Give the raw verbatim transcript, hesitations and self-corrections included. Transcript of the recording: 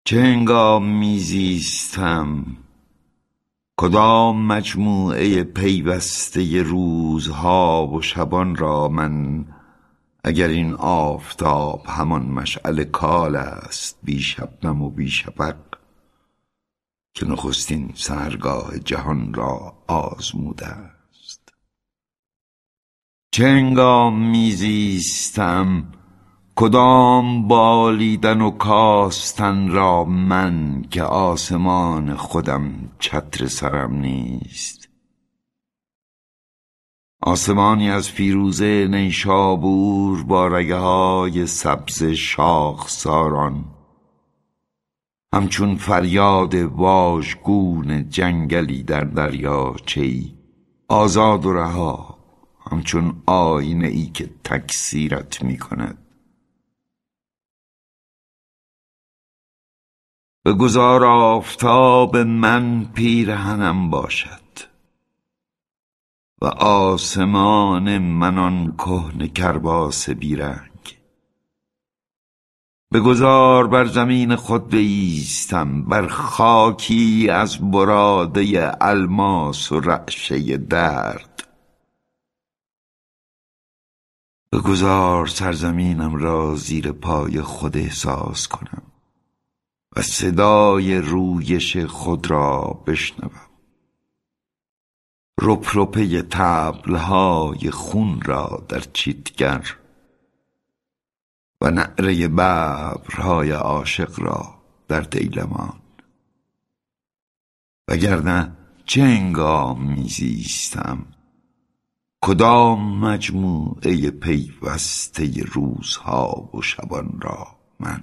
چه هنگام میزیستم کدام مجموعه پیوسته روزها و شبان را من، اگر این آفتاب همان مشعل کال است بی شبنم و بی شفق که نخستین سحرگاه جهان را آزموده است. چه هنگام میزیستم کدام بالیدن و کاستن را من که آسمان خودم چتر سرم نیست. آسمانی از فیروزه نیشابور با رگه های سبز شاخساران، همچون فریاد واژگون جنگلی در دریاچه‌ای آزاد و رها، همچون آینه ای که تکثیرت می کند. بگذار آفتاب من پیرهنم باشد و آسمان من آن کهنه کرباس بیرنگ. بگذار بر زمین خود بایستم، بر خاکی از براده الماس و رعشه درد. بگذار سرزمینم را زیر پای خود احساس کنم و صدای رویش خود را بشنوم، رپرپه طبلهای خون را در چیتگر و نعره ببرهای عاشق را در دیلمان. وگرنه چه هنگام میزیستم کدام مجموعه پیوسته روزها و شبان را من.